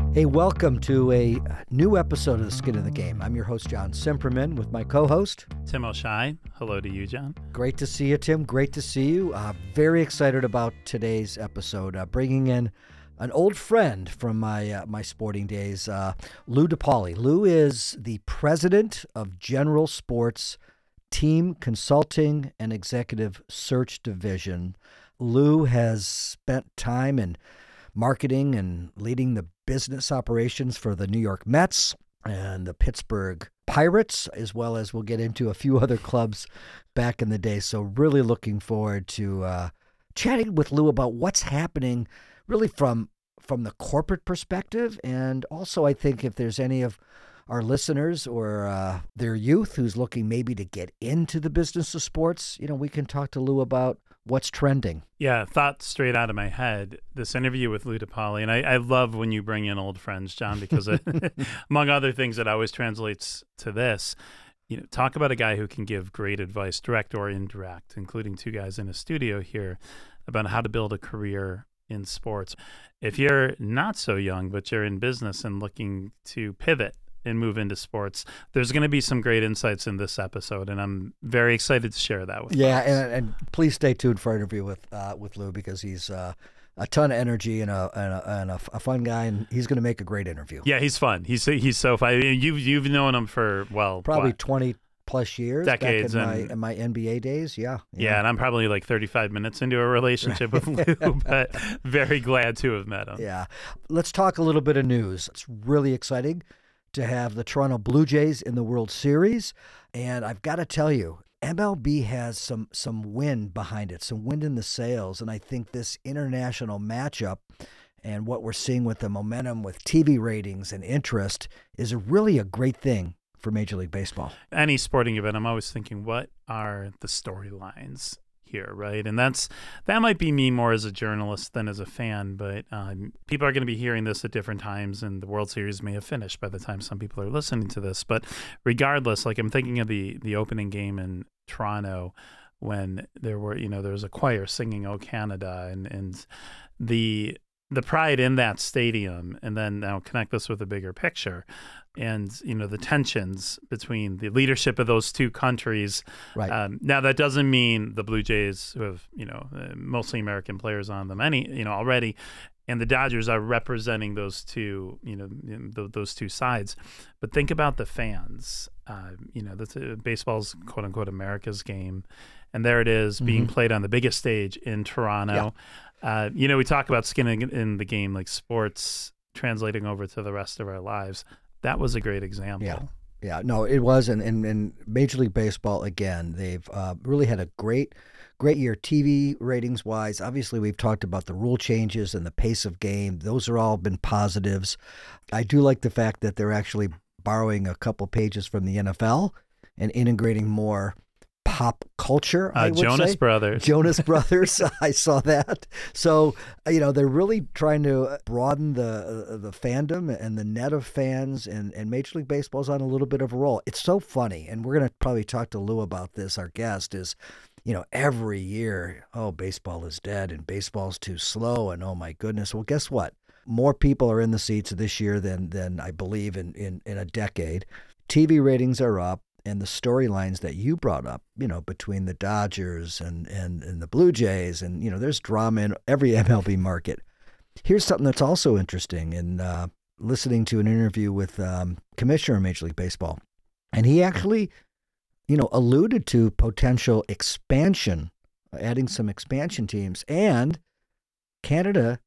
Hey, welcome to a new episode of The Skin in the Game. I'm your host, John Simperman, with my co-host, Tim O'Shea. Hello to you, John. Great to see you, Tim. Great to see you. Very excited about today's episode. Bringing in an old friend from my sporting days, Lou DePauli. Lou is the president of General Sports Team Consulting and Executive Search Division. Lou has spent time in marketing and leading the business operations for the New York Mets and the Pittsburgh Pirates, as well as we'll get into a few other clubs back in the day. So really looking forward to chatting with Lou about what's happening really from the corporate perspective. And also, I think if there's any of our listeners or their youth who's looking maybe to get into the business of sports, we can talk to Lou about what's trending. Yeah, thought straight out of my head, this interview with Lou DePauli. And I love when you bring in old friends, John, because among other things, it always translates to this. Talk about a guy who can give great advice, direct or indirect, including two guys in a studio here, about how to build a career in sports. If you're not so young, but you're in business and looking to pivot and move into sports, there's going to be some great insights in this episode, and I'm very excited to share that with you. Yeah, and please stay tuned for our interview with Lou, because he's a ton of energy and a fun guy, and he's going to make a great interview. Yeah, he's fun. He's so fun. You've known him for probably 20 plus years, decades, back in my NBA days. Yeah, and I'm probably like 35 minutes into a relationship with Lou, but very glad to have met him. Yeah, let's talk a little bit of news. It's really exciting to have the Toronto Blue Jays in the World Series. And I've got to tell you, MLB has some wind behind it, some wind in the sails. And I think this international matchup and what we're seeing with the momentum with TV ratings and interest is really a great thing for Major League Baseball. Any sporting event, I'm always thinking, what are the storylines here, right? And that might be me more as a journalist than as a fan, but people are going to be hearing this at different times, and the World Series may have finished by the time some people are listening to this. But regardless, like, I'm thinking of the opening game in Toronto when there was a choir singing "O Canada," and the pride in that stadium, and then now connect this with a bigger picture. And, the tensions between the leadership of those two countries. Right. Now, that doesn't mean the Blue Jays, who have, mostly American players on them already, and the Dodgers are representing those two, those two sides. But think about the fans. Baseball's quote unquote America's game. And there it is being played on the biggest stage in Toronto. Yeah. We talk about skin in the game, like sports translating over to the rest of our lives. That was a great example. Yeah. No, it was. And Major League Baseball, again, they've really had a great year TV ratings wise. Obviously, we've talked about the rule changes and the pace of game. Those are all been positives. I do like the fact that they're actually borrowing a couple pages from the NFL and integrating more pop culture, I would Jonas say. Brothers. Jonas Brothers. I saw that. So, they're really trying to broaden the fandom and the net of fans, and Major League Baseball's on a little bit of a roll. It's so funny, and we're going to probably talk to Lou about this. Our guest is, every year, baseball is dead and baseball's too slow, and oh my goodness. Well, guess what? More people are in the seats this year than I believe in a decade. TV ratings are up. And the storylines that you brought up, between the Dodgers and the Blue Jays, and, there's drama in every MLB market. Here's something that's also interesting, in listening to an interview with Commissioner of Major League Baseball. And he actually, alluded to potential expansion, adding some expansion teams. And Canada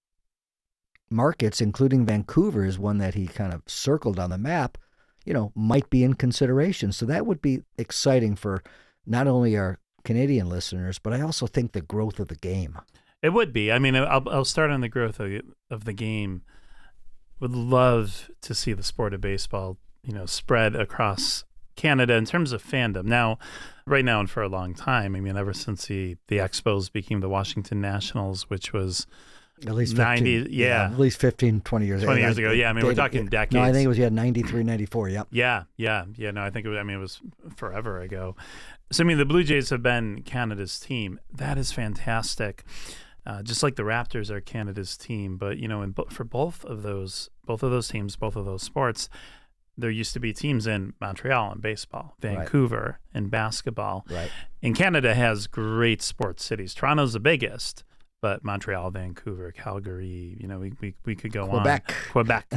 markets, including Vancouver, is one that he kind of circled on the map, might be in consideration. So that would be exciting for not only our Canadian listeners, but I also think the growth of the game. It would be. I mean, I'll start on the growth of the game. Would love to see the sport of baseball, spread across Canada in terms of fandom. Now, right now and for a long time, ever since the Expos became the Washington Nationals, which was at least 15, 90, at least 15, 20 years ago. 20 years ago, yeah. We're talking decades. No, I think it was 93, 94, yep. Yeah. No, I think it was forever ago. So, the Blue Jays have been Canada's team. That is fantastic. just like the Raptors are Canada's team. But for both of those teams, both of those sports, there used to be teams in Montreal in baseball, Vancouver in basketball. Right. And Canada has great sports cities. Toronto's the biggest, but Montreal, Vancouver, Calgary, we could go Quebec. on. Quebec.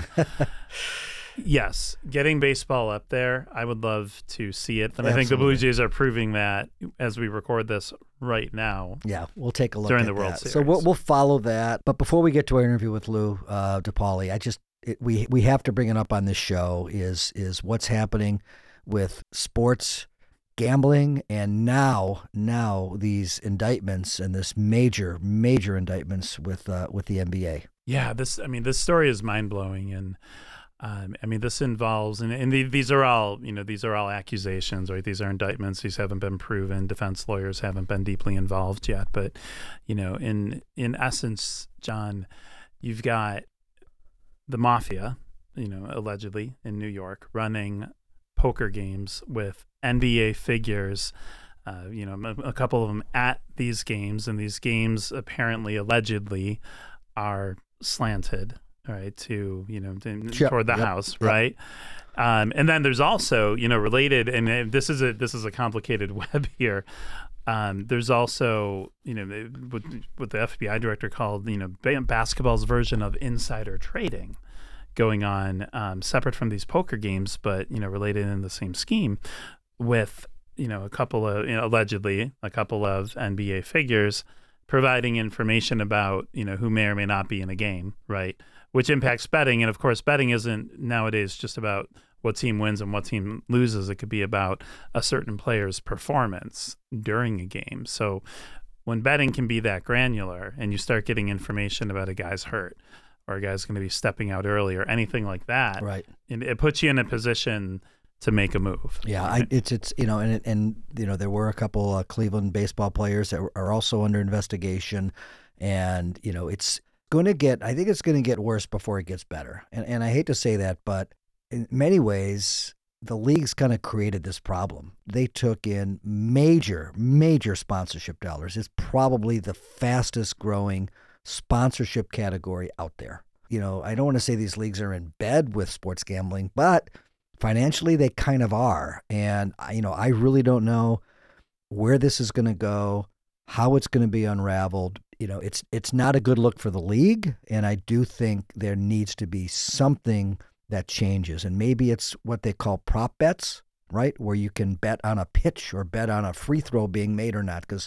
Yes, getting baseball up there, I would love to see it. And I think the Blue Jays are proving that as we record this right now. Yeah, we'll take a look during at the World that. Series. So we'll follow that. But before we get to our interview with Lou DePauli, we have to bring it up on this show is what's happening with sports gambling, and now these indictments and this major indictments with the NBA. Yeah, this story is mind blowing, and this involves and these are all accusations, right? These are indictments. These haven't been proven. Defense lawyers haven't been deeply involved yet, but in essence, John, you've got the mafia, allegedly in New York, running poker games with NBA figures, a couple of them at these games, and these games apparently, allegedly, are slanted, right, toward the house, right? And then there's also, related, and this is a complicated web here. There's also, what the FBI director called, basketball's version of insider trading going on, separate from these poker games, but, related in the same scheme with, a couple of, allegedly a couple of NBA figures providing information about, who may or may not be in a game, right? Which impacts betting. And of course, betting isn't nowadays just about what team wins and what team loses. It could be about a certain player's performance during a game. So when betting can be that granular and you start getting information about a guy's hurt or a guy's going to be stepping out early or anything like that, right, it puts you in a position to make a move. Yeah, right? it's there were a couple Cleveland baseball players that are also under investigation, and it's going to get. I think it's going to get worse before it gets better. And I hate to say that, but in many ways, the leagues kind of created this problem. They took in major sponsorship dollars. It's probably the fastest growing sponsorship category out there. I don't want to say these leagues are in bed with sports gambling, but financially they kind of are. And I really don't know where this is going to go, how it's going to be unraveled. It's not a good look for the league, and I do think there needs to be something that changes. And maybe it's what they call prop bets, right? Where you can bet on a pitch or bet on a free throw being made or not, because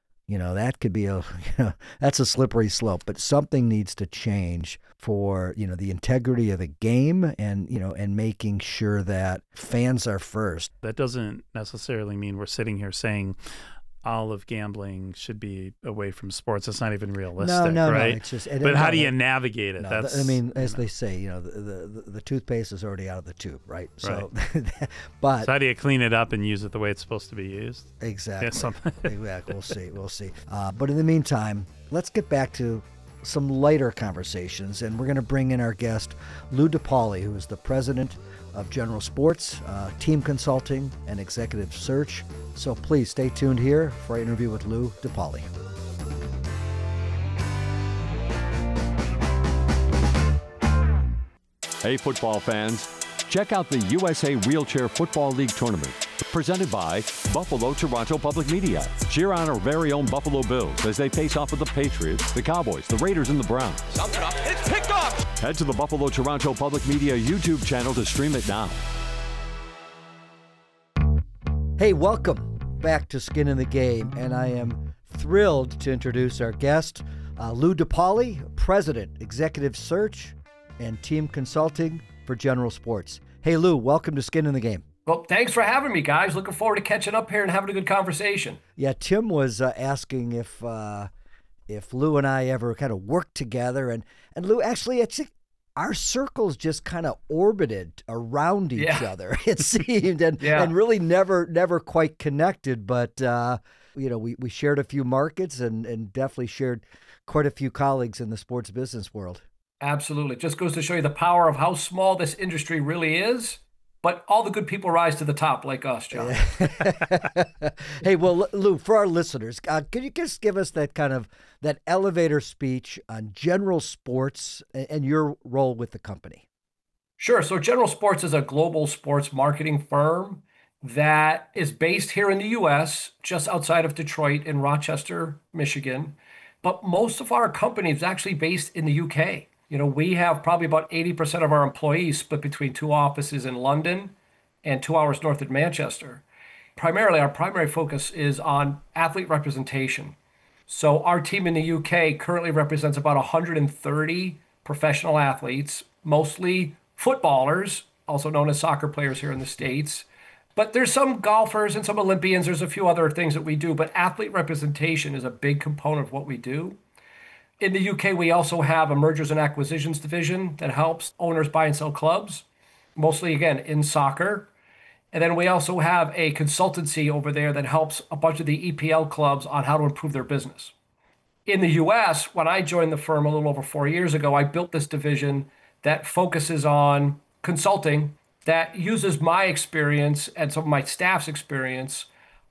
that could be that's a slippery slope. But something needs to change for the integrity of the game, and making sure that fans are first. That doesn't necessarily mean we're sitting here saying all of gambling should be away from sports. That's not even realistic, no, right? No, it's just, but how do you navigate it? No, as they say, the toothpaste is already out of the tube, right? So, right. But so how do you clean it up and use it the way it's supposed to be used? Exactly. Yeah, Exactly. We'll see. But in the meantime, let's get back to some lighter conversations, and we're going to bring in our guest, Lou DePauli, who is the president of General Sports, Team Consulting, and Executive Search. So please stay tuned here for our interview with Lou DePauli. Hey, football fans, check out the USA Wheelchair Football League Tournament, presented by Buffalo Toronto Public Media. Cheer on our very own Buffalo Bills as they face off with the Patriots, the Cowboys, the Raiders, and the Browns. It's picked off! Head to the Buffalo Toronto Public Media YouTube channel to stream it now. Hey, welcome back to Skin in the Game, and I am thrilled to introduce our guest, Lou DePauli, President, Executive Search, and Team Consulting for General Sports. Hey, Lou, welcome to Skin in the Game. Well, thanks for having me, guys. Looking forward to catching up here and having a good conversation. Yeah, Tim was asking if Lou and I ever kind of worked together, and Lou, actually, our circles just kind of orbited around each other, it seemed, and really never quite connected. But we shared a few markets and definitely shared quite a few colleagues in the sports business world. Absolutely. It just goes to show you the power of how small this industry really is but all the good people rise to the top like us, John. Hey, well, Lou, for our listeners, could you just give us that elevator speech on General Sports and your role with the company? Sure. So General Sports is a global sports marketing firm that is based here in the US, just outside of Detroit in Rochester, Michigan. But most of our company is actually based in the UK. We have probably about 80% of our employees split between two offices in London and 2 hours north of Manchester. Primarily, our primary focus is on athlete representation. So our team in the UK currently represents about 130 professional athletes, mostly footballers, also known as soccer players here in the States. But there's some golfers and some Olympians. There's a few other things that we do, but athlete representation is a big component of what we do. In the UK, we also have a mergers and acquisitions division that helps owners buy and sell clubs, mostly, again, in soccer. And then we also have a consultancy over there that helps a bunch of the EPL clubs on how to improve their business. In the US, when I joined the firm a little over 4 years ago, I built this division that focuses on consulting, that uses my experience and some of my staff's experience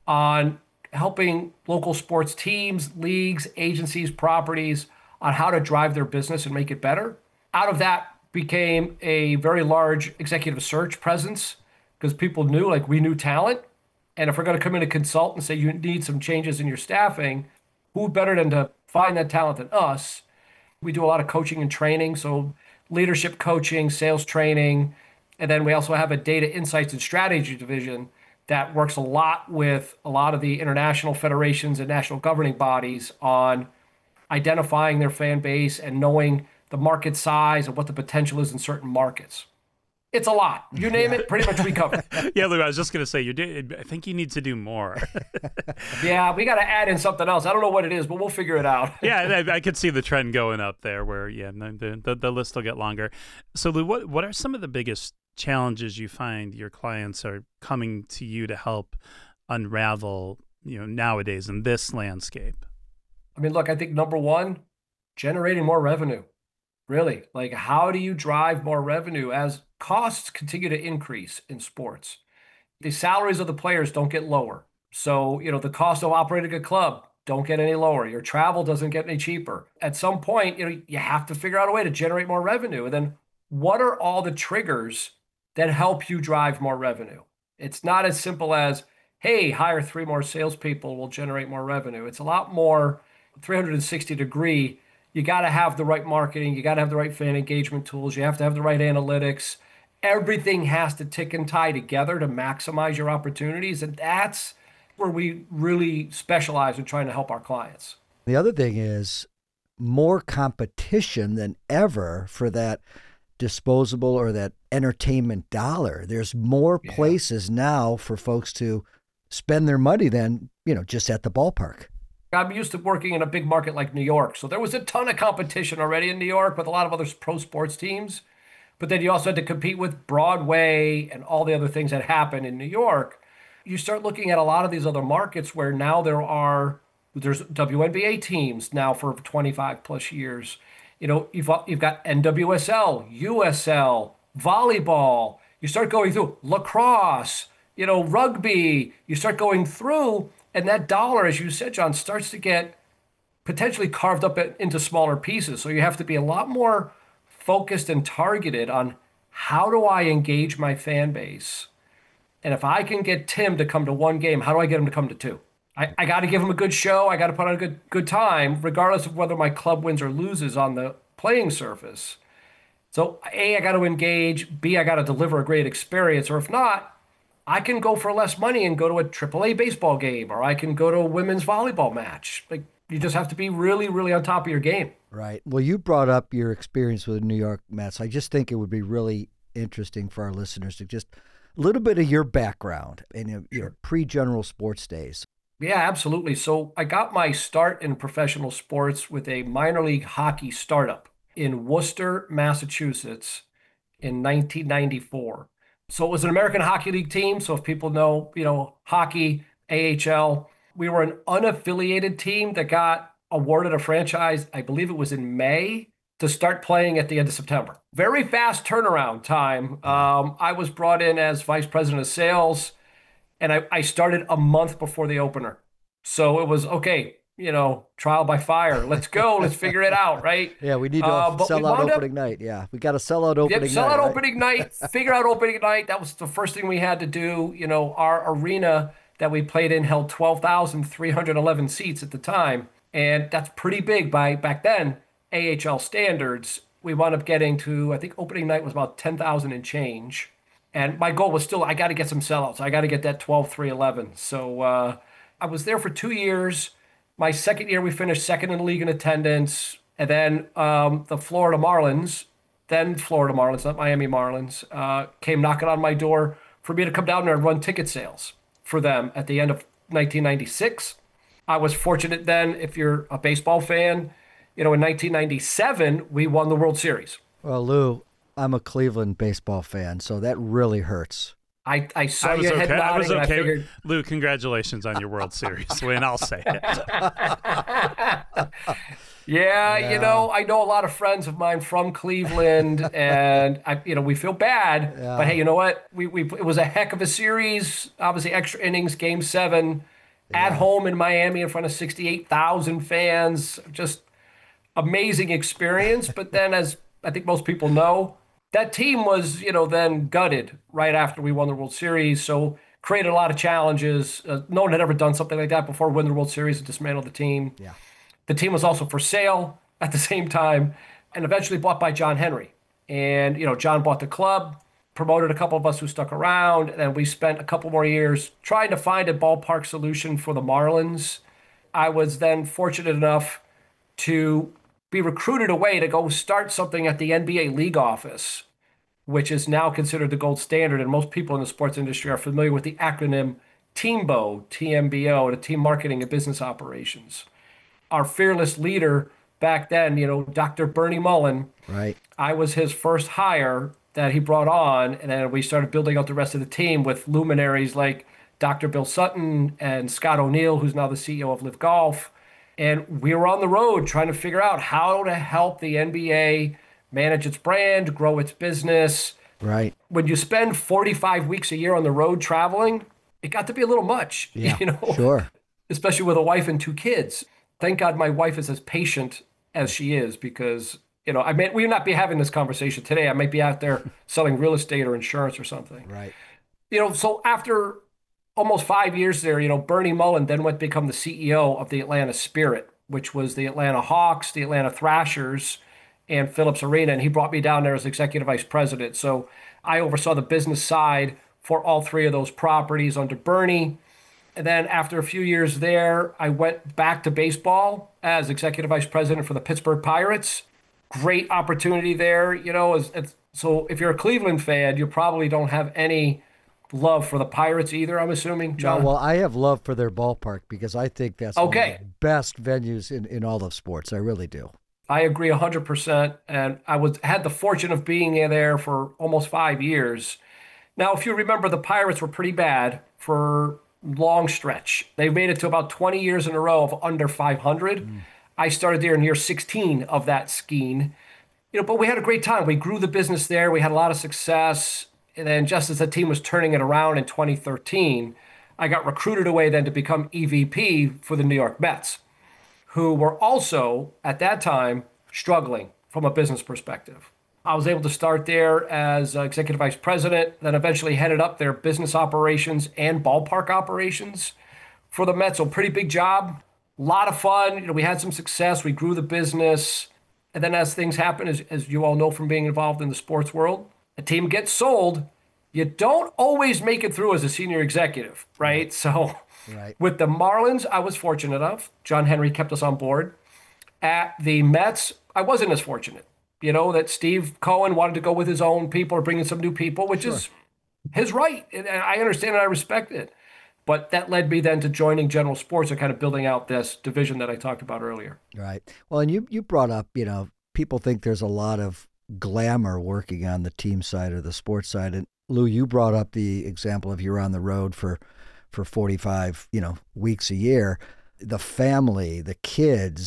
on helping local sports teams, leagues, agencies, properties on how to drive their business and make it better. Out of that became a very large executive search presence because people knew, like, we knew talent. And if we're going to come in and consult and say you need some changes in your staffing, who better than to find that talent than us? We do a lot of coaching and training, so leadership coaching, sales training, and then we also have a data insights and strategy division that works a lot with a lot of the international federations and national governing bodies on identifying their fan base and knowing the market size and what the potential is in certain markets. It's a lot. You name it, pretty much we cover. Yeah, Lou, I was just going to say, I think you need to do more. Yeah, we got to add in something else. I don't know what it is, but we'll figure it out. Yeah, I could see the trend going up there where, the list will get longer. So, Lou, what are some of the biggest challenges you find your clients are coming to you to help unravel, nowadays in this landscape? I mean, look, I think number one, generating more revenue. Really, like, how do you drive more revenue as costs continue to increase in sports? The salaries of the players don't get lower. So, the cost of operating a club don't get any lower. Your travel doesn't get any cheaper. At some point, you have to figure out a way to generate more revenue. And then what are all the triggers that help you drive more revenue? It's not as simple as, hey, hire 3 more salespeople will generate more revenue. It's a lot more 360 degree. You got to have the right marketing. You got to have the right fan engagement tools. You have to have the right analytics. Everything has to tick and tie together to maximize your opportunities. And that's where we really specialize in trying to help our clients. The other thing is more competition than ever for that disposable or that entertainment dollar. There's more places now for folks to spend their money than, just at the ballpark. I'm used to working in a big market like New York. So there was a ton of competition already in New York with a lot of other pro sports teams. But then you also had to compete with Broadway and all the other things that happen in New York. You start looking at a lot of these other markets where now there's WNBA teams now for 25 plus years. You've got NWSL, USL, volleyball. You start going through lacrosse, rugby. You start going through, and that dollar, as you said, John, starts to get potentially carved up into smaller pieces. So you have to be a lot more focused and targeted on how do I engage my fan base? And if I can get Tim to come to 1 game, how do I get him to come to 2? I got to give him a good show. I got to put on a good time, regardless of whether my club wins or loses on the playing surface. So A, I got to engage. B, I got to deliver a great experience. Or if not, I can go for less money and go to a AAA baseball game, or I can go to a women's volleyball match. Like, you just have to be really, really on top of your game. Right. Well, you brought up your experience with the New York Mets. I just think it would be really interesting for our listeners to just a little bit of your background and your pre-General Sports days. Yeah, absolutely. So I got my start in professional sports with a minor league hockey startup in Worcester, Massachusetts in 1994. So it was an American Hockey League team. So if people know, hockey, AHL, we were an unaffiliated team that got awarded a franchise, I believe it was in May to start playing at the end of September. Very fast turnaround time. I was brought in as vice president of sales, and I started a month before the opener. So it was, okay, trial by fire. Let's go. Let's figure it out, right? Yeah, we need to sell out opening night. Yeah, we got to sell out opening night. Sell out right? opening night, figure out opening night. That was the first thing we had to do. Our arena that we played in held 12,311 seats at the time. And that's pretty big by back then, AHL standards. We wound up getting to, I think opening night was about 10,000 and change. And my goal was still, I got to get some sellouts. I got to get that 12,311. So I was there for 2 years. My second year, we finished second in the league in attendance. And then the Florida Marlins, not Miami Marlins, came knocking on my door for me to come down there and run ticket sales for them at the end of 1996. I was fortunate then, if you're a baseball fan, in 1997, we won the World Series. Well, Lou, I'm a Cleveland baseball fan, so that really hurts. I saw your head nodding. I was okay. I figured... Lou, congratulations on your World Series win. I'll say it. Yeah, I know a lot of friends of mine from Cleveland, and we feel bad. Yeah. But hey, you know what? It was a heck of a series. Obviously, extra innings, Game 7, at home in Miami in front of 68,000 fans. Just amazing experience. But then, as I think most people know, that team was, then gutted right after we won the World Series. So created a lot of challenges. No one had ever done something like that before, win the World Series and dismantle the team. Yeah. The team was also for sale at the same time and eventually bought by John Henry. And, John bought the club, promoted a couple of us who stuck around, and then we spent a couple more years trying to find a ballpark solution for the Marlins. I was then fortunate enough to be recruited away to go start something at the NBA league office, which is now considered the gold standard. And most people in the sports industry are familiar with the acronym TMBO, TMBO, the Team Marketing and Business Operations. Our fearless leader back then, Dr. Bernie Mullen, right? I was his first hire that he brought on. And then we started building out the rest of the team with luminaries like Dr. Bill Sutton and Scott O'Neill, who's now the CEO of Live Golf. And we were on the road trying to figure out how to help the NBA manage its brand, grow its business. Right. When you spend 45 weeks a year on the road traveling, it got to be a little much. Yeah, sure. Especially with a wife and 2 kids. Thank God my wife is as patient as she is because, we would not be having this conversation today. I might be out there selling real estate or insurance or something. Right. So after almost 5 years there, Bernie Mullen then went to become the CEO of the Atlanta Spirit, which was the Atlanta Hawks, the Atlanta Thrashers, and Phillips Arena. And he brought me down there as executive vice president. So I oversaw the business side for all 3 of those properties under Bernie. And then after a few years there, I went back to baseball as executive vice president for the Pittsburgh Pirates. Great opportunity there. So if you're a Cleveland fan, you probably don't have any love for the Pirates either, I'm assuming, John? No, well, I have love for their ballpark because I think that's one of the best venues in all of sports. I really do. I agree 100%. And I had the fortune of being there for almost 5 years. Now, if you remember, the Pirates were pretty bad for long stretch. They made it to about 20 years in a row of under 500. I started there in year 16 of that scheme. But we had a great time. We grew the business there. We had a lot of success. And then just as the team was turning it around in 2013, I got recruited away then to become EVP for the New York Mets, who were also, at that time, struggling from a business perspective. I was able to start there as executive vice president, then eventually headed up their business operations and ballpark operations for the Mets. So pretty big job, a lot of fun. We had some success. We grew the business. And then as things happen, as you all know from being involved in the sports world, a team gets sold. You don't always make it through as a senior executive, right? So with the Marlins, I was fortunate enough. John Henry kept us on board. At the Mets, I wasn't as fortunate. That Steve Cohen wanted to go with his own people or bring in some new people, which is his right. And I understand and I respect it. But that led me then to joining General Sports and kind of building out this division that I talked about earlier. Right. Well, and you brought up, people think there's a lot of glamour working on the team side or the sports side. And Lou, you brought up the example of you're on the road for 45, weeks a year. The family, the kids,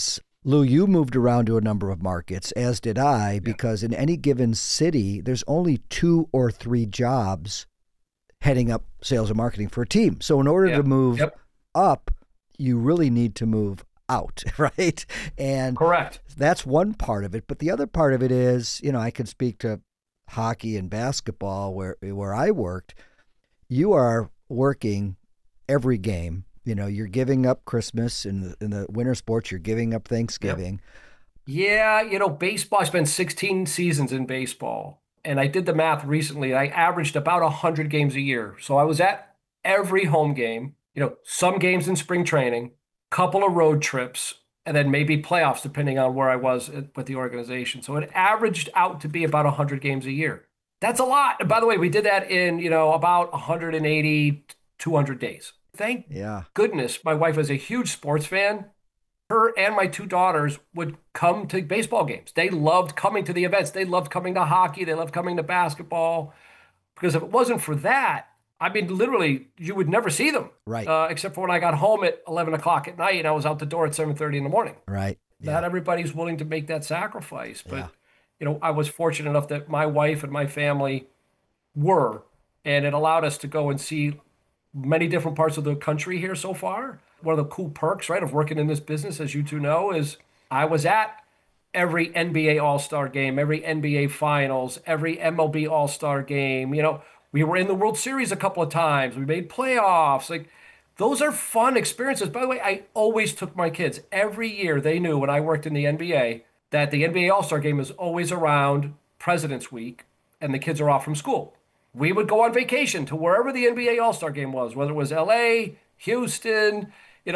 Lou, you moved around to a number of markets, as did I, because in any given city, there's only 2 or 3 jobs heading up sales and marketing for a team. So in order to move up, you really need to move out, right? And correct. That's one part of it. But the other part of it is, I can speak to hockey and basketball where I worked. You are working every game. You're giving up Christmas in the winter sports. You're giving up Thanksgiving. Yeah, baseball, I spent 16 seasons in baseball. And I did the math recently. I averaged about 100 games a year. So I was at every home game, some games in spring training, couple of road trips, and then maybe playoffs, depending on where I was with the organization. So it averaged out to be about 100 games a year. That's a lot. And by the way, we did that in, about 180, 200 days. Thank goodness my wife is a huge sports fan. Her and my 2 daughters would come to baseball games. They loved coming to the events. They loved coming to hockey. They loved coming to basketball. Because if it wasn't for that, literally, you would never see them. Right. Except for when I got home at 11 o'clock at night and I was out the door at 7:30 in the morning. Right. Not everybody's willing to make that sacrifice. But, I was fortunate enough that my wife and my family were. And it allowed us to go and see many different parts of the country here so far. One of the cool perks, right, of working in this business, as you two know, is I was at every NBA All-Star game, every NBA Finals, every MLB All-Star game. We were in the World Series a couple of times. We made playoffs. Like, those are fun experiences. By the way, I always took my kids. Every year they knew when I worked in the NBA that the NBA All-Star game is always around President's Week and the kids are off from school. We would go on vacation to wherever the NBA All-Star game was, whether it was LA, Houston.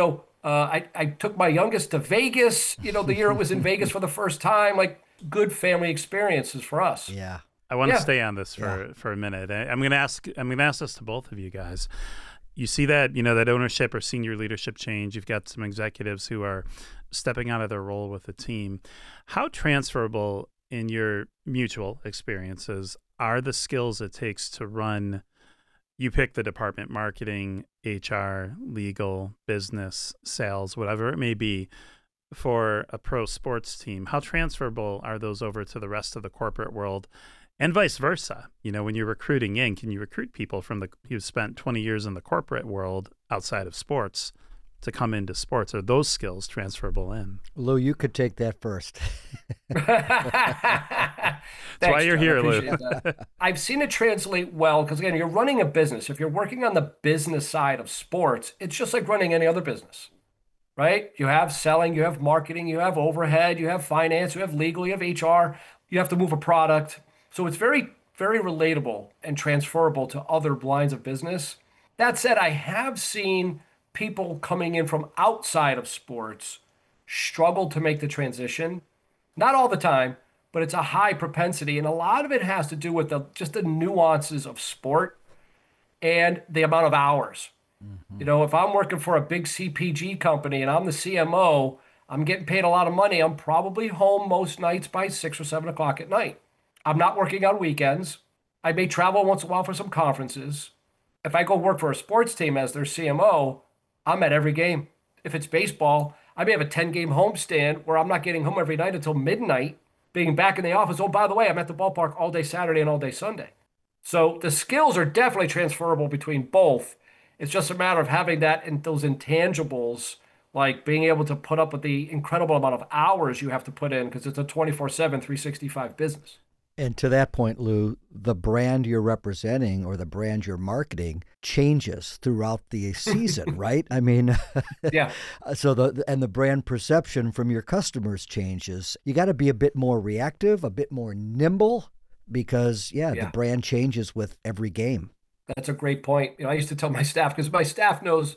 I took my youngest to Vegas, the year it was in Vegas for the first time. Like, good family experiences for us. Yeah. I want to stay on this for a minute. I'm going to ask this to both of you guys. You see that, that ownership or senior leadership change. You've got some executives who are stepping out of their role with the team. How transferable in your mutual experiences are the skills it takes to run, you pick the department, marketing, HR, legal, business, sales, whatever it may be, for a pro sports team? How transferable are those over to the rest of the corporate world? And vice versa. When you're recruiting in, can you recruit people who've spent 20 years in the corporate world outside of sports to come into sports? Are those skills transferable in? Lou, you could take that first. That's why you're here, Lou. I've seen it translate well because, again, you're running a business. If you're working on the business side of sports, it's just like running any other business, right? You have selling, you have marketing, you have overhead, you have finance, you have legal, you have HR, you have to move a product. So it's very, very relatable and transferable to other lines of business. That said, I have seen people coming in from outside of sports struggle to make the transition. Not all the time, but it's a high propensity. And a lot of it has to do with just the nuances of sport and the amount of hours. Mm-hmm. If I'm working for a big CPG company and I'm the CMO, I'm getting paid a lot of money. I'm probably home most nights by 6 or 7 o'clock at night. I'm not working on weekends. I may travel once in a while for some conferences. If I go work for a sports team as their CMO, I'm at every game. If it's baseball, I may have a 10-game homestand where I'm not getting home every night until midnight, being back in the office. Oh, by the way, I'm at the ballpark all day Saturday and all day Sunday. So the skills are definitely transferable between both. It's just a matter of having that and those intangibles, like being able to put up with the incredible amount of hours you have to put in because it's a 24/7, 365 business. And to that point, Lou, the brand you're representing or the brand you're marketing changes throughout the season, right? I mean, yeah. So the brand perception from your customers changes. You got to be a bit more reactive, a bit more nimble, because the brand changes with every game. That's a great point. I used to tell my staff, because my staff knows,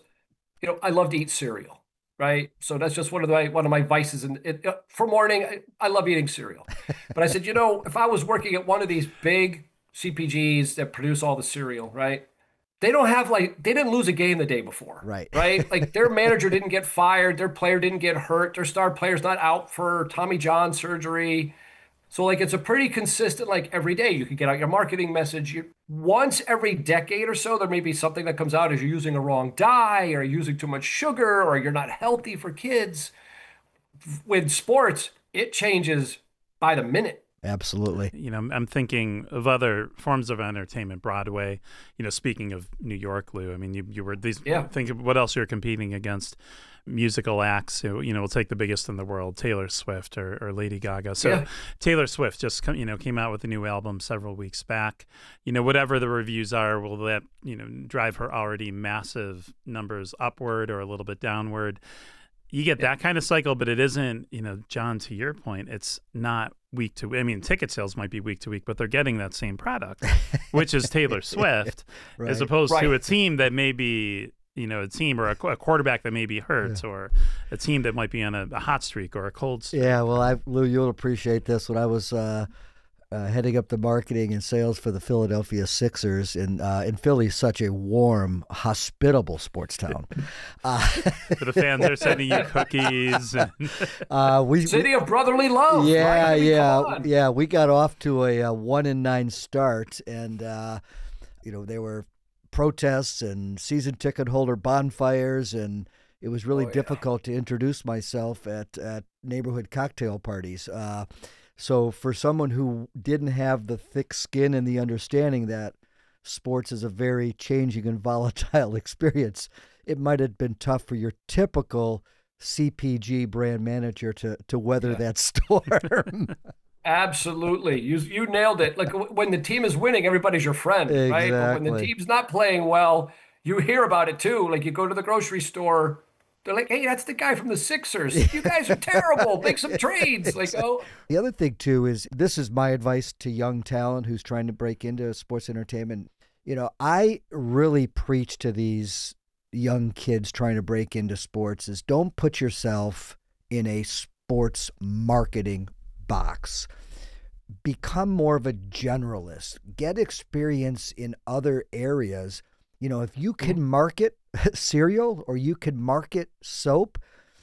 I love to eat cereal. Right. So that's just one of my vices. And for morning, I love eating cereal. But I said, if I was working at one of these big CPGs that produce all the cereal, right, they don't have they didn't lose a game the day before. Right. Right. Like their manager didn't get fired. Their player didn't get hurt. Their star player's not out for Tommy John surgery. So it's a pretty consistent, every day you can get out your marketing message. Once every decade or so, there may be something that comes out as you're using a wrong dye or you're using too much sugar or you're not healthy for kids. with sports, it changes by the minute. Absolutely. I'm thinking of other forms of entertainment, Broadway. Speaking of New York, Lou, I mean, you were these. Yeah. Think of what else you're competing against. Musical acts, we'll take the biggest in the world, Taylor Swift or Lady Gaga. So Yeah. Taylor Swift just came out with a new album several weeks back. Whatever the reviews are, will that drive her already massive numbers upward or a little bit downward? You get that kind of cycle, but it isn't, John, to your point, it's not week to week. I mean, ticket sales might be week to week, but they're getting that same product, which is Taylor Swift, Right. as opposed Right. to a team that may be, a team or a quarterback that maybe hurts, or a team that might be on a hot streak or a cold streak. Yeah, well, Lou, you'll appreciate this. When I was heading up the marketing and sales for the Philadelphia Sixers, and Philly's such a warm, hospitable sports town. So the fans are sending you cookies. And City of brotherly love. Yeah, right? I mean, yeah, come on. yeah. We got off to a 1-9 start, and there were protests and season ticket holder bonfires, and it was really difficult to introduce myself at neighborhood cocktail parties. So for someone who didn't have the thick skin and the understanding that sports is a very changing and volatile experience, it might have been tough for your typical CPG brand manager to weather that storm. Absolutely. You nailed it. Like when the team is winning, everybody's your friend, right? But when the Exactly. team's not playing well, you hear about it too. Like you go to the grocery store, they're like, "Hey, that's the guy from the Sixers. You guys are terrible. Make some trades." Like, oh, The other thing, too, is this is my advice to young talent who's trying to break into sports entertainment. I really preach to these young kids trying to break into sports is don't put yourself in a sports marketing box. Become more of a generalist. Get experience in other areas. If you can market cereal or you can market soap,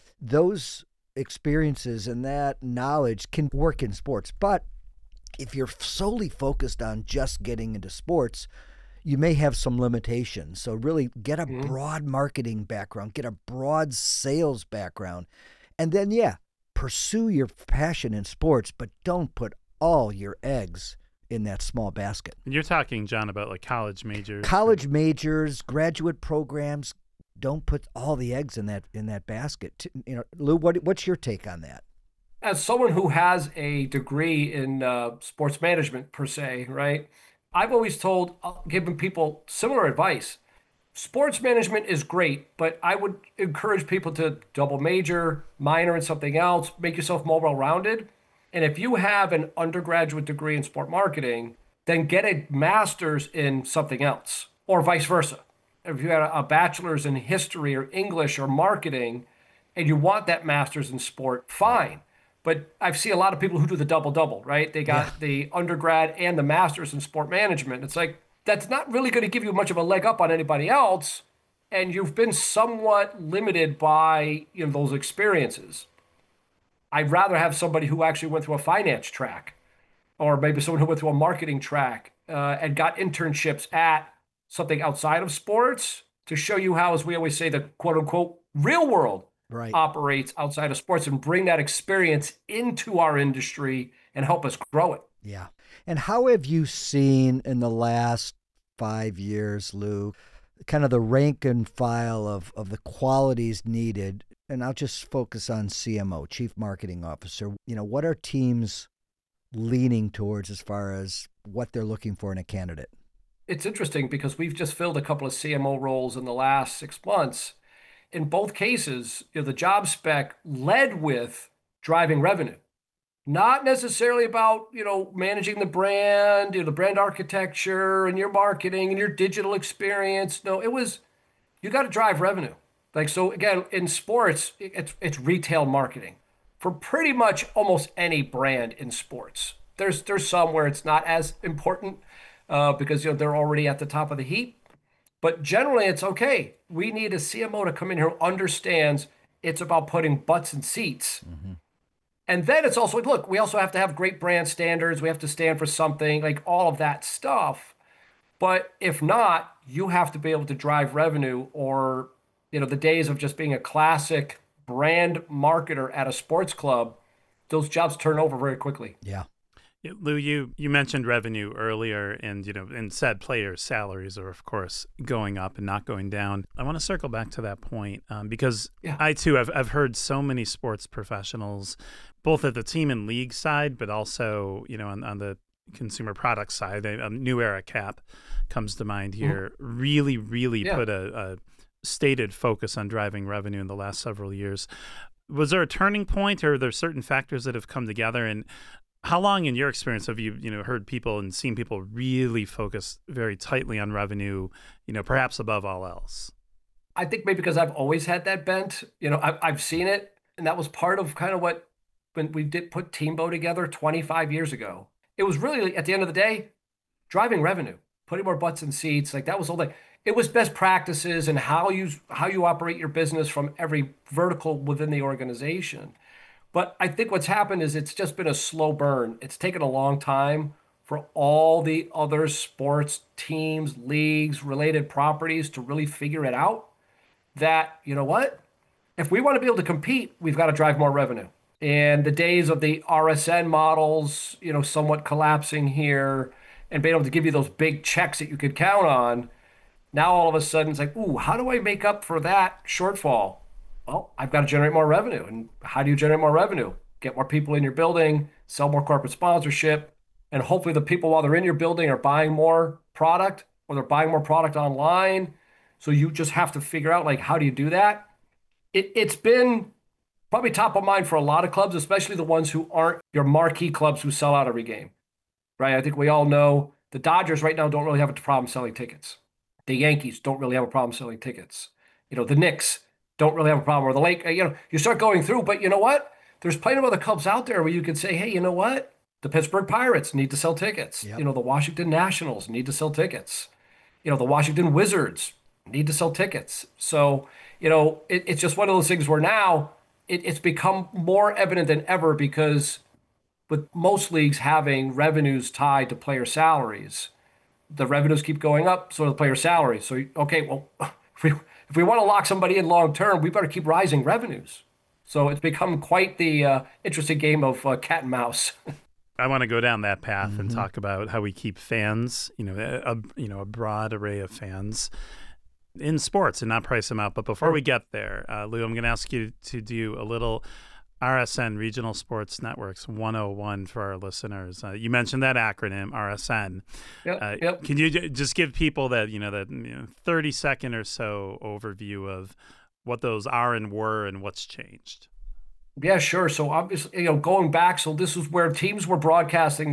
those experiences and that knowledge can work in sports. But if you're solely focused on just getting into sports, you may have some limitations. So really get a broad marketing background, get a broad sales background, and then, pursue your passion in sports, but don't put all your eggs in that small basket. And you're talking, John, about like college majors. College majors, graduate programs, don't put all the eggs in that basket. Lou, what's your take on that? as someone who has a degree in sports management per se, right? I've always given people similar advice. Sports management is great, but I would encourage people to double major, minor in something else, make yourself more well-rounded. And if you have an undergraduate degree in sport marketing, then get a master's in something else, or vice versa. If you had a bachelor's in history or English or marketing, and you want that master's in sport, fine. But I've seen a lot of people who do the double-double, right? They got the undergrad and the master's in sport management. It's like, that's not really going to give you much of a leg up on anybody else, and you've been somewhat limited by those experiences. I'd rather have somebody who actually went through a finance track, or maybe someone who went through a marketing track and got internships at something outside of sports to show you how, as we always say, the quote-unquote real world operates outside of sports, and bring that experience into our industry and help us grow it. Yeah. And how have you seen in the last 5 years, Lou, kind of the rank and file of the qualities needed? And I'll just focus on CMO, Chief Marketing Officer. What are teams leaning towards as far as what they're looking for in a candidate? It's interesting because we've just filled a couple of CMO roles in the last 6 months. In both cases, the job spec led with driving revenue. Not necessarily about, managing the brand, the brand architecture and your marketing and your digital experience. No, it was, you got to drive revenue. Like, so again, in sports, it's retail marketing for pretty much almost any brand in sports. There's some where it's not as important because, they're already at the top of the heap. But generally it's okay. We need a CMO to come in here who understands it's about putting butts in seats. Mm-hmm. And then it's also, look, we also have to have great brand standards. We have to stand for something, like all of that stuff. But if not, you have to be able to drive revenue, or, the days of just being a classic brand marketer at a sports club, those jobs turn over very quickly. Yeah. Yeah, Lou, you mentioned revenue earlier, and said players' salaries are of course going up and not going down. I want to circle back to that point because I too have I've heard so many sports professionals, both at the team and league side, but also on the consumer product side. New Era Cap comes to mind here. Really put a stated focus on driving revenue in the last several years. Was there a turning point, or are there certain factors that have come together? And how long, in your experience, have you heard people and seen people really focus very tightly on revenue, perhaps above all else? I think maybe because I've always had that bent. I've seen it, and that was part of kind of what when we did put Teambo together 25 years ago. It was really, at the end of the day, driving revenue, putting more butts in seats. Like that was all. It was best practices and how you operate your business from every vertical within the organization. But I think what's happened is it's just been a slow burn. It's taken a long time for all the other sports teams, leagues, related properties to really figure it out that, you know what? If we want to be able to compete, we've got to drive more revenue. And the days of the RSN models, somewhat collapsing here and being able to give you those big checks that you could count on, now all of a sudden it's like, ooh, how do I make up for that shortfall? Well, I've got to generate more revenue. And how do you generate more revenue? Get more people in your building, sell more corporate sponsorship, and hopefully the people while they're in your building are buying more product, or they're buying more product online. So you just have to figure out, like, how do you do that? It's been probably top of mind for a lot of clubs, especially the ones who aren't your marquee clubs who sell out every game, right? I think we all know the Dodgers right now don't really have a problem selling tickets. The Yankees don't really have a problem selling tickets. The Knicks don't really have a problem. Or the Lake, you start going through, but you know what? There's plenty of other clubs out there where you can say, hey, you know what? The Pittsburgh Pirates need to sell tickets. Yep. The Washington Nationals need to sell tickets. The Washington Wizards need to sell tickets. So, it's just one of those things where now it's become more evident than ever because with most leagues having revenues tied to player salaries, the revenues keep going up, so do the player salaries. So, okay, well, if we want to lock somebody in long term, we better keep rising revenues. So it's become quite the interesting game of cat and mouse. I want to go down that path and talk about how we keep fans, a broad array of fans in sports and not price them out. But before we get there, Lou, I'm going to ask you to do a little RSN, Regional Sports Networks 101 for our listeners. You mentioned that acronym, RSN. Yep. Can you just give people that 30-second or so overview of what those are and were and what's changed? Yeah, sure. So obviously, going back, so this is where teams were broadcasting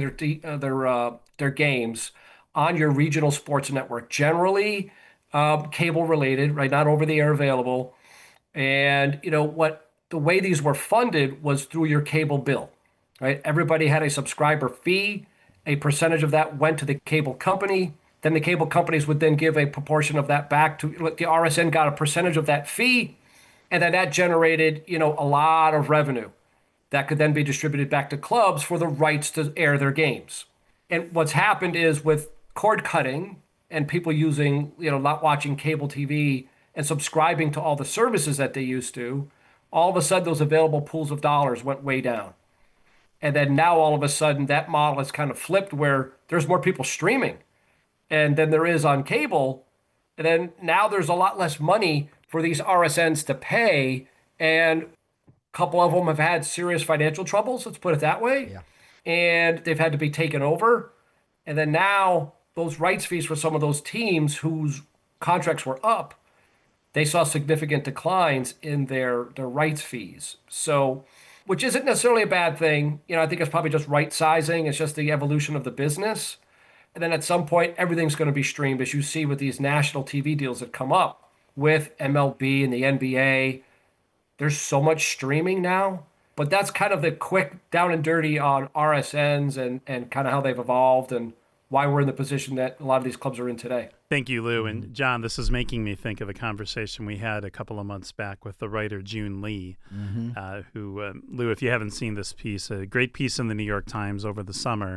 their games on your regional sports network, generally cable related, right? Not over the air available. And the way these were funded was through your cable bill, right? Everybody had a subscriber fee. A percentage of that went to the cable company. Then the cable companies would then give a proportion of that back to the RSN, got a percentage of that fee. And then that generated, a lot of revenue that could then be distributed back to clubs for the rights to air their games. And what's happened is with cord cutting and people using, not watching cable TV and subscribing to all the services that they used to, all of a sudden those available pools of dollars went way down. And then now all of a sudden that model has kind of flipped where there's more people streaming and then there is on cable. And then now there's a lot less money for these RSNs to pay. And a couple of them have had serious financial troubles, let's put it that way. Yeah. And they've had to be taken over. And then now those rights fees for some of those teams whose contracts were up, they saw significant declines in their rights fees. So, which isn't necessarily a bad thing. I think it's probably just right sizing. It's just the evolution of the business. And then at some point, everything's going to be streamed, as you see with these national TV deals that come up with MLB and the NBA. There's so much streaming now. But that's kind of the quick down and dirty on RSNs and kind of how they've evolved and why we're in the position that a lot of these clubs are in today. Thank you, Lou. And John, this is making me think of a conversation we had a couple of months back with the writer June Lee, who, Lou, if you haven't seen this piece, a great piece in the New York Times over the summer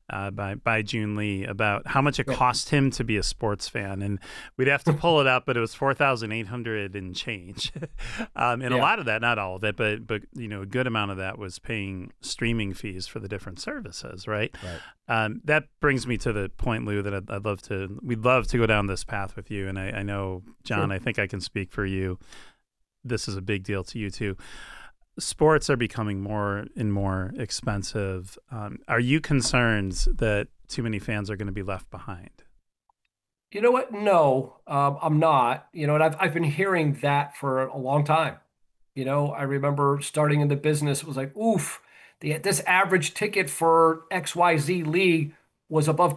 by June Lee about how much it cost him to be a sports fan. And we'd have to pull it up, but it was $4,800 and change. And a lot of that, not all of it, but a good amount of that was paying streaming fees for the different services, right? That brings me to the point, Lou, that we'd love to go down this path with you. And I know, John, I think I can speak for you. This is a big deal to you too. Sports are becoming more and more expensive. Are you concerned that too many fans are going to be left behind? You know what? No, I'm not. And I've been hearing that for a long time. I remember starting in the business, it was like, oof, this average ticket for XYZ league was above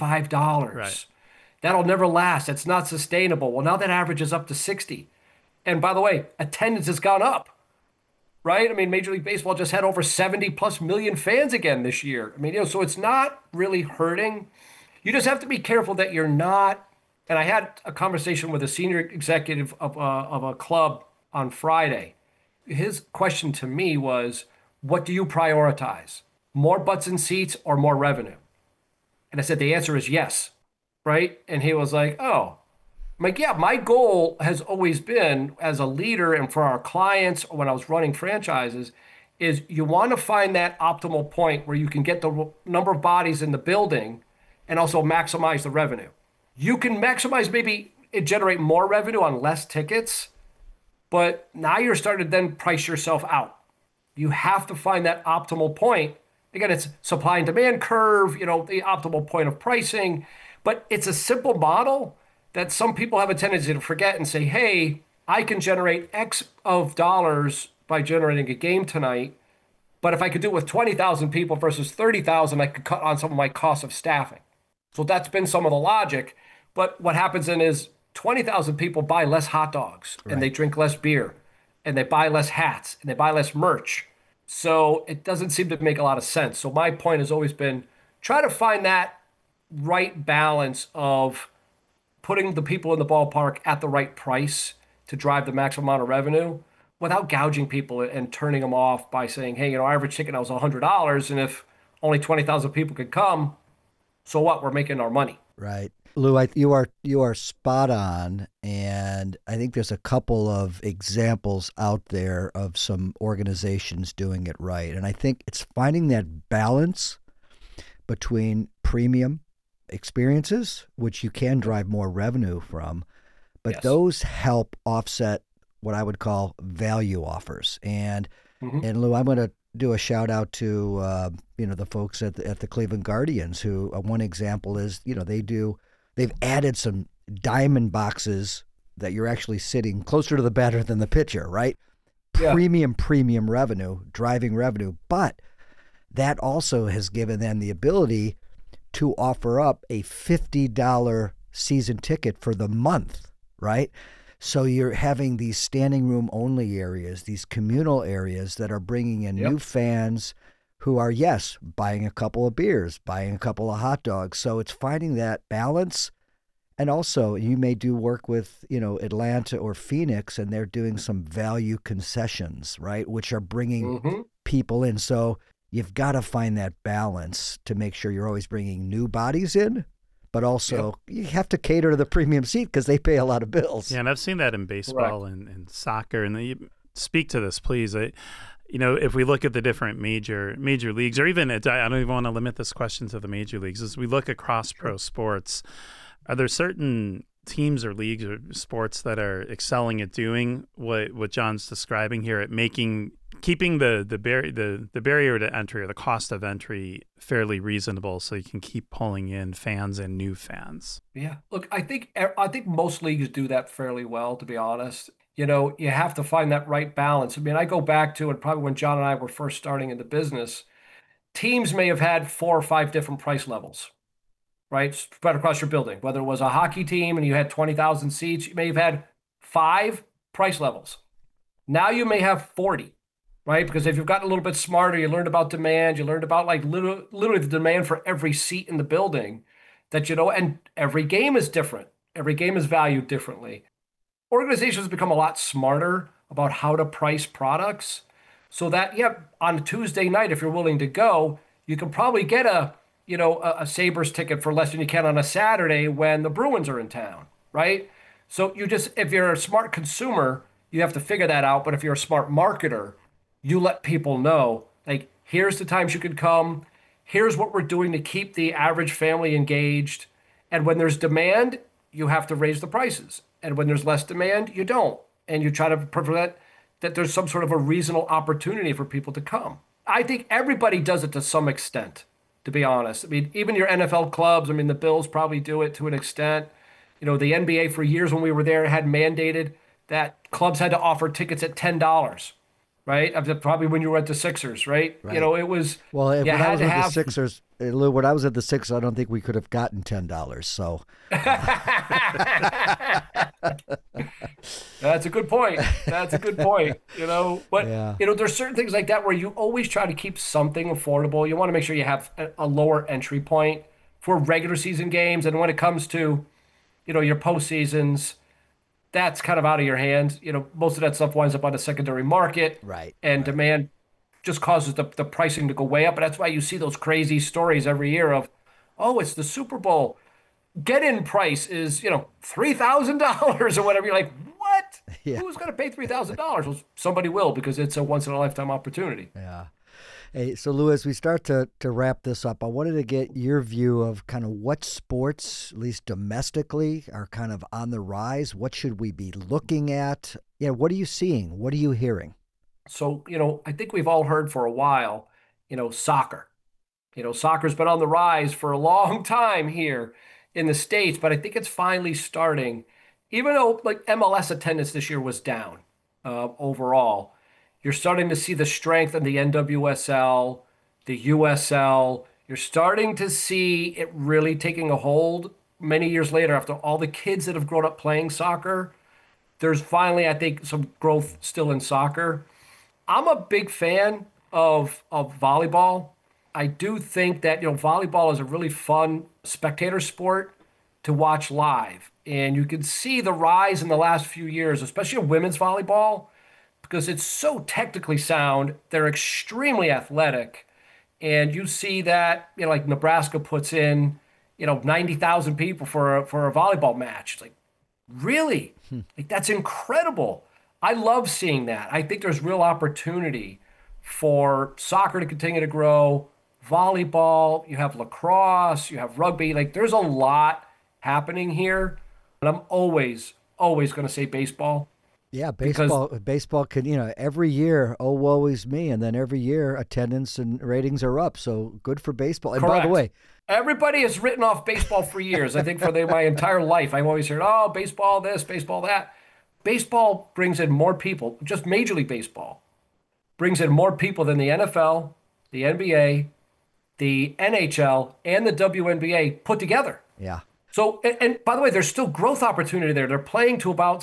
$25. Right. That'll never last. It's not sustainable. Well, now that average is up to 60. And by the way, attendance has gone up, right? I mean, Major League Baseball just had over 70 plus million fans again this year. I mean, so it's not really hurting. You just have to be careful that you're not. And I had a conversation with a senior executive of a club on Friday. His question to me was, what do you prioritize? More butts in seats or more revenue? And I said, the answer is yes. Right? And he was like, oh, I'm like, yeah, my goal has always been as a leader and for our clients when I was running franchises is you want to find that optimal point where you can get the number of bodies in the building and also maximize the revenue. You can maximize, maybe it generate more revenue on less tickets, but now you're starting to then price yourself out. You have to find that optimal point. Again, it's supply and demand curve, the optimal point of pricing. But it's a simple model that some people have a tendency to forget and say, hey, I can generate X of dollars by generating a game tonight. But if I could do it with 20,000 people versus 30,000, I could cut on some of my costs of staffing. So that's been some of the logic. But what happens then is 20,000 people buy less hot dogs and they drink less beer and they buy less hats and they buy less merch. So it doesn't seem to make a lot of sense. So my point has always been try to find that right balance of putting the people in the ballpark at the right price to drive the maximum amount of revenue without gouging people and turning them off by saying, hey, our average ticket now is $100. And if only 20,000 people could come, so what? We're making our money. Right. Lou, you are spot on. And I think there's a couple of examples out there of some organizations doing it right. And I think it's finding that balance between premium experiences, which you can drive more revenue from, but those help offset what I would call value offers. And Lou, I'm going to do a shout out to the folks at the Cleveland Guardians, who one example is they've added some diamond boxes that you're actually sitting closer to the batter than the pitcher, right? Yeah. Premium revenue, driving revenue, but that also has given them the ability to offer up a $50 season ticket for the month, right? So you're having these standing room only areas, these communal areas that are bringing in new fans who are, yes, buying a couple of beers, buying a couple of hot dogs. So it's finding that balance. And also you may do work with, Atlanta or Phoenix, and they're doing some value concessions, right? Which are bringing people in. So you've got to find that balance to make sure you're always bringing new bodies in, but also you have to cater to the premium seat because they pay a lot of bills. Yeah, and I've seen that in baseball and soccer. And you speak to this, please. If we look at the different major leagues, or even I don't even want to limit this question to the major leagues, as we look across pro sports, are there certain teams or leagues or sports that are excelling at doing what John's describing here, at keeping the barrier to entry or the cost of entry fairly reasonable, so you can keep pulling in fans and new fans? Yeah, look, I think most leagues do that fairly well, to be honest. You have to find that right balance. I mean, I go back to, and probably when John and I were first starting in the business, teams may have had 4 or 5 different price levels, right? Spread across your building. Whether it was a hockey team and you had 20,000 seats, you may have had 5 price levels. Now you may have 40, right? Because if you've gotten a little bit smarter, you learned about demand, you learned about literally the demand for every seat in the building. that, and every game is different. Every game is valued differently. Organizations become a lot smarter about how to price products so that, yeah, on a Tuesday night, if you're willing to go, you can probably get a Sabres ticket for less than you can on a Saturday when the Bruins are in town, right? So if you're a smart consumer, you have to figure that out. But if you're a smart marketer, you let people know, like, here's the times you can come. Here's what we're doing to keep the average family engaged. And when there's demand, you have to raise the prices. And when there's less demand, you don't. And you try to prevent that there's some sort of a reasonable opportunity for people to come. I think everybody does it to some extent, to be honest. I mean, even your NFL clubs, I mean, the Bills probably do it to an extent. The NBA for years when we were there had mandated that clubs had to offer tickets at $10, right? Probably when you were at the Sixers, right? Right. It was, Well, when you I had was to with the have. Sixers, Lou, when I was at the Sixers, I don't think we could have gotten $10. So That's a good point. That's a good point. But Yeah. there's certain things like that where you always try to keep something affordable. You want to make sure you have a lower entry point for regular season games, and when it comes to, your postseasons, that's kind of out of your hands. Most of that stuff winds up on the secondary market, Right, and right. demand just causes the pricing to go way up. And that's why you see those crazy stories every year of, oh, it's the Super Bowl. Get-in price is, $3,000 or whatever. You're like, what? Yeah. Who's going to pay $3,000? Well, somebody will, because it's a once-in-a-lifetime opportunity. Yeah. Hey, so Lou, as we start to wrap this up, I wanted to get your view of kind of what sports, at least domestically, are kind of on the rise. What should we be looking at? Yeah, what are you seeing? What are you hearing? So, I think we've all heard for a while, soccer. Soccer's been on the rise for a long time here in the States, but I think it's finally starting, even though like MLS attendance this year was down overall. You're starting to see the strength in the NWSL, the USL. You're starting to see it really taking a hold many years later after all the kids that have grown up playing soccer. There's finally, I think, some growth still in soccer. I'm a big fan of volleyball. I do think that, volleyball is a really fun spectator sport to watch live. And you can see the rise in the last few years, especially in women's volleyball, because it's so technically sound. They're extremely athletic. And you see that, like Nebraska puts in, 90,000 people for a volleyball match. It's like, really? Like, that's incredible. I love seeing that. I think there's real opportunity for soccer to continue to grow. Volleyball, you have lacrosse, you have rugby. Like, there's a lot happening here. And I'm always going to say baseball. Yeah, Because- baseball can, every year, oh, woe is me. And then every year, attendance and ratings are up. So good for baseball. And by Correct. the way, Everybody has written off baseball for years. I think for my entire life, I've always heard, oh, baseball this, baseball that. Baseball brings in more people, just Major League Baseball brings in more people than the NFL, the NBA, the NHL, and the WNBA put together. yeah. So, and by the way, there's still growth opportunity there. They're playing to about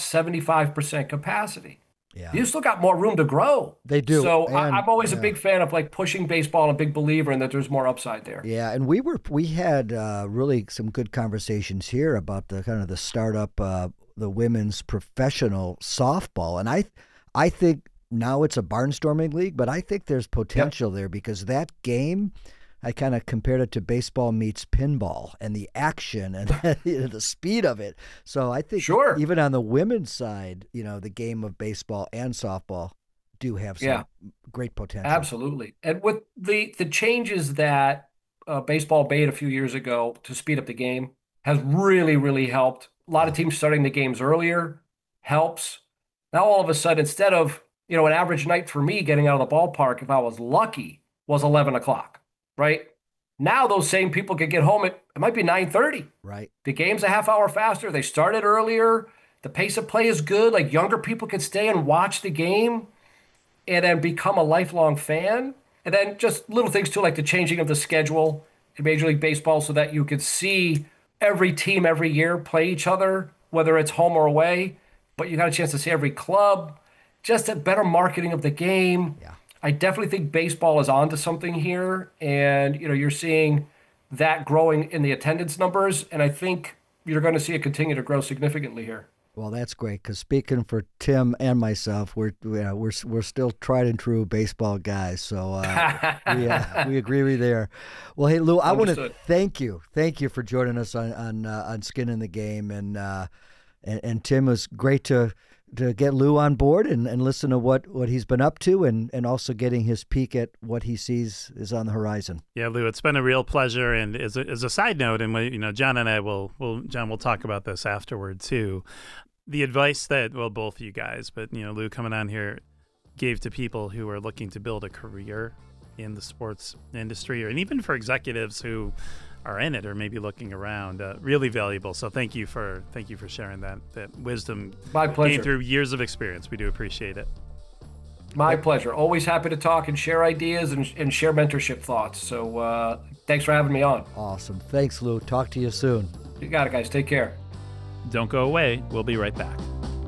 75% capacity. Yeah. You still got more room to grow. They do. So And- I'm always a yeah. big fan of like pushing baseball and a big believer in that there's more upside there. Yeah, and we had really some good conversations here about the kind of the startup, the women's professional softball, and I think now it's a barnstorming league, but I think there's potential there because that game, I kind of compared it to baseball meets pinball and the action and the speed of it. So I think Sure. even on the women's side, the game of baseball and softball do have some Yeah. great potential. Absolutely. And with the changes that baseball made a few years ago to speed up the game has really, really helped. A lot of teams starting the games earlier helps. Now, all of a sudden, instead of, an average night for me getting out of the ballpark, if I was lucky, was 11 o'clock, right? Now those same people could get home it might be 9:30. Right. The game's a half hour faster. They started earlier. The pace of play is good. Like, younger people could stay and watch the game and then become a lifelong fan. And then just little things too, like the changing of the schedule in Major League Baseball so that you could see every team every year play each other, whether it's home or away. But you got a chance to see every club. Just a better marketing of the game. Yeah. I definitely think baseball is onto something here. And, you're seeing that growing in the attendance numbers. And I think you're going to see it continue to grow significantly here. Well, that's great because speaking for Tim and myself, we're still tried and true baseball guys, so we agree with you there. Well, hey Lou, I want to thank you for joining us on Skin in the Game, and Tim, it was great to get Lou on board and listen to what he's been up to and also getting his peek at what he sees is on the horizon. Yeah, Lou, it's been a real pleasure. And as a side note, and John and I will talk about this afterward too. The advice that, well, both of you guys, but, Lou coming on here gave to people who are looking to build a career in the sports industry, and even for executives who are in it or maybe looking around, really valuable. So thank you for sharing that wisdom. My pleasure. Gained through years of experience. We do appreciate it. My pleasure. Always happy to talk and share ideas and share mentorship thoughts. So thanks for having me on. Awesome. Thanks, Lou. Talk to you soon. You got it, guys. Take care. Don't go away. We'll be right back.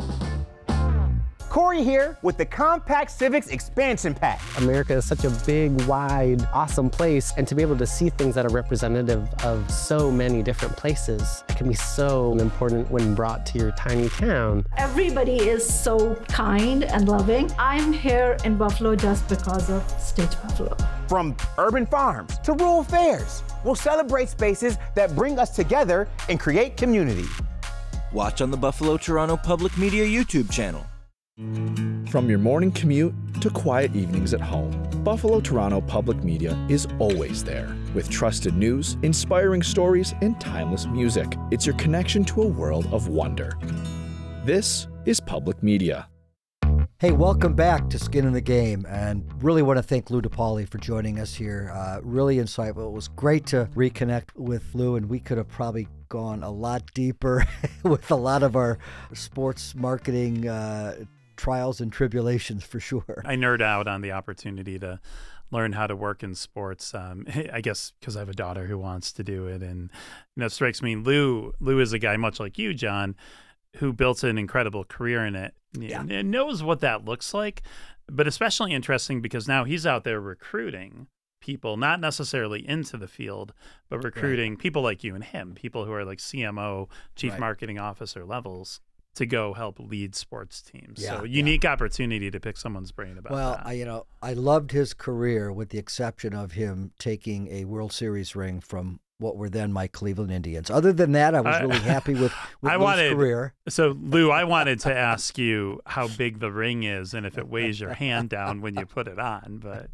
Corey here with the Compact Civics Expansion Pack. America is such a big, wide, awesome place, and to be able to see things that are representative of so many different places can be so important when brought to your tiny town. Everybody is so kind and loving. I'm here in Buffalo just because of Stitch Buffalo. From urban farms to rural fairs, we'll celebrate spaces that bring us together and create community. Watch on the Buffalo Toronto Public Media YouTube channel. From your morning commute to quiet evenings at home, Buffalo Toronto Public Media is always there with trusted news, inspiring stories, and timeless music. It's your connection to a world of wonder. This is Public Media. Hey, welcome back to Skin in the Game, and really want to thank Lou DePauli for joining us here. Really insightful. It was great to reconnect with Lou, and we could have probably gone a lot deeper with a lot of our sports marketing trials and tribulations for sure. I nerd out on the opportunity to learn how to work in sports. I guess because I have a daughter who wants to do it, and it strikes me Lou is a guy much like you, John, who built an incredible career in it and knows what that looks like. But especially interesting because now he's out there recruiting people, not necessarily into the field, but recruiting people like you and him, people who are like CMO, chief marketing officer levels, to go help lead sports teams. So unique opportunity to pick someone's brain about that. Well, I loved his career with the exception of him taking a World Series ring from what were then my Cleveland Indians. Other than that, I was really happy with Lou's career. So, Lou, I wanted to ask you how big the ring is and if it weighs your hand down when you put it on. But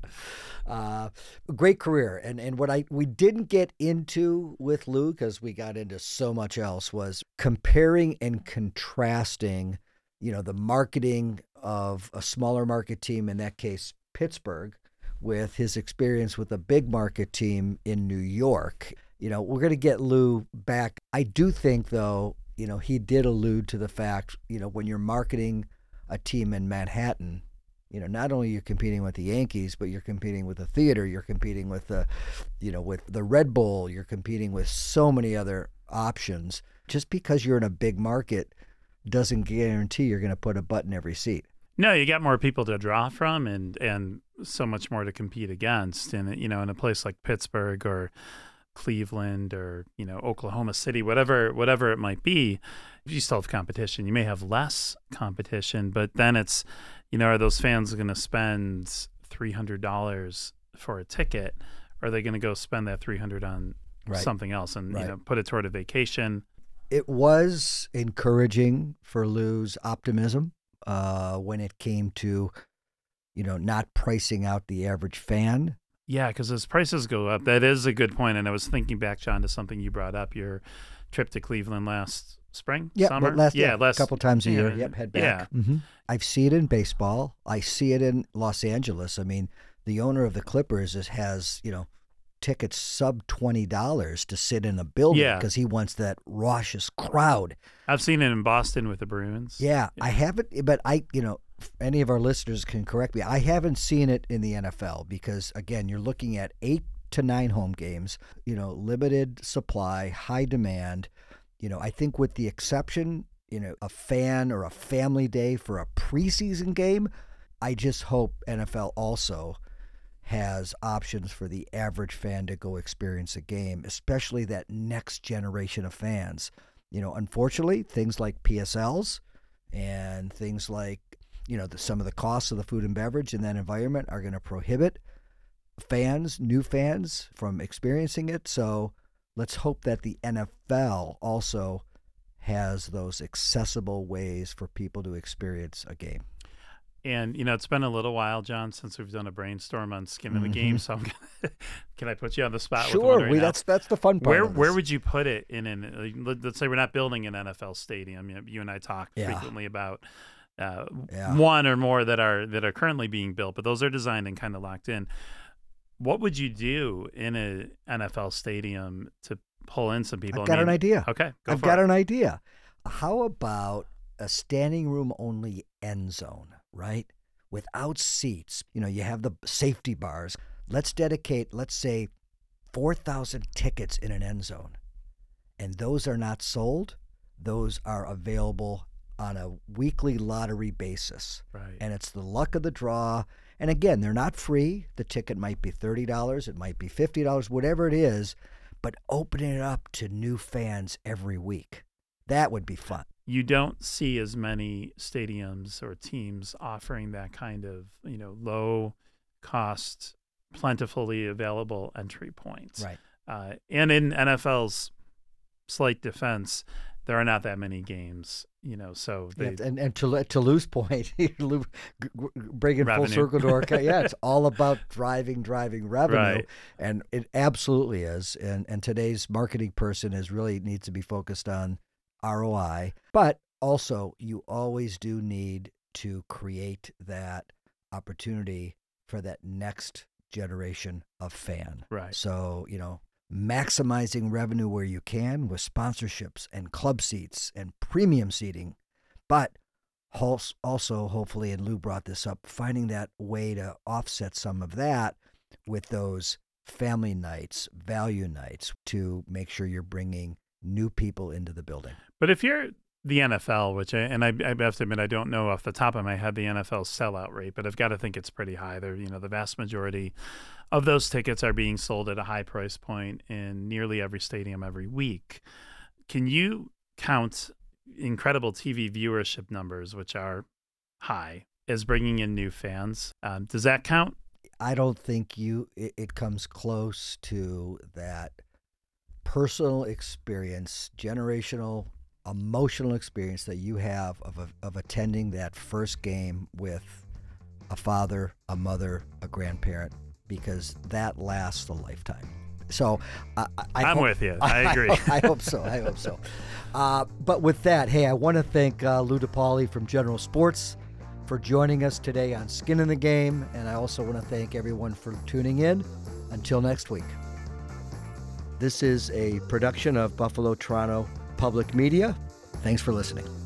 great career. And what we didn't get into with Lou, because we got into so much else, was comparing and contrasting, the marketing of a smaller market team, in that case, Pittsburgh, with his experience with a big market team in New York. We're going to get Lou back. I do think, though, he did allude to the fact, when you're marketing a team in Manhattan, not only you're competing with the Yankees, but you're competing with the theater, you're competing with with the Red Bull, you're competing with so many other options. Just because you're in a big market doesn't guarantee you're going to put a butt in every seat. No, you got more people to draw from and so much more to compete against. And, in a place like Pittsburgh or Cleveland or, Oklahoma City, whatever it might be, you still have competition. You may have less competition, but then it's, are those fans going to spend $300 for a ticket? Or are they going to go spend that $300 on something else and, put it toward a vacation? It was encouraging for Lou's optimism when it came to, not pricing out the average fan. Yeah, because as prices go up, that is a good point. And I was thinking back, John, to something you brought up, your trip to Cleveland last spring, summer? Last a couple times a year. Yep, head back. Yeah. Mm-hmm. I see it in baseball. I see it in Los Angeles. I mean, the owner of the Clippers has, tickets sub $20 to sit in a building because he wants that raucous crowd. I've seen it in Boston with the Bruins. Yeah. I haven't, but any of our listeners can correct me. I haven't seen it in the NFL because, again, you're looking at 8 to 9 home games, limited supply, high demand. I think with the exception, a fan or a family day for a preseason game, I just hope NFL also has options for the average fan to go experience a game, especially that next generation of fans. Unfortunately, things like PSLs and things like, some of the costs of the food and beverage in that environment are going to prohibit new fans from experiencing it. So let's hope that the NFL also has those accessible ways for people to experience a game. And, it's been a little while, John, since we've done a brainstorm on Skin in the Game. So can I put you on the spot? Sure. With one that's the fun part. Where would you put it let's say we're not building an NFL stadium. You and I talk frequently about one or more that are currently being built, but those are designed and kind of locked in. What would you do in an NFL stadium to pull in some people? I've got an idea. Okay, I've got an idea. How about a standing room only end zone, right? Without seats. You have the safety bars. Let's dedicate, let's say, 4,000 tickets in an end zone. And those are not sold. Those are available on a weekly lottery basis. Right. And it's the luck of the draw. And again, they're not free. The ticket might be $30. It might be $50, whatever it is. But opening it up to new fans every week. That would be fun. You don't see as many stadiums or teams offering that kind of, low cost, plentifully available entry points. Right. And in NFL's slight defense, there are not that many games, so and to Lou's point, bringing revenue. full circle to our it's all about driving revenue, right. And it absolutely is. And today's marketing person needs to be focused on ROI, but also you always do need to create that opportunity for that next generation of fan. Right. So, maximizing revenue where you can with sponsorships and club seats and premium seating, but also hopefully, and Lou brought this up, finding that way to offset some of that with those family nights, value nights, to make sure you're bringing new people into the building. But if you're the NFL, which I have to admit, I don't know off the top of my head the NFL sellout rate, but I've got to think it's pretty high. There, the vast majority of those tickets are being sold at a high price point in nearly every stadium every week. Can you count incredible TV viewership numbers, which are high, as bringing in new fans? Does that count? I don't think it comes close to that personal experience, generational, emotional experience that you have of attending that first game with a father, a mother, a grandparent, because that lasts a lifetime. So I'm with you. I agree. I hope so. But with that, hey, I want to thank Lou DePauli from General Sports for joining us today on Skin in the Game, and I also want to thank everyone for tuning in. Until next week. This is a production of Buffalo Toronto Public Media. Thanks for listening.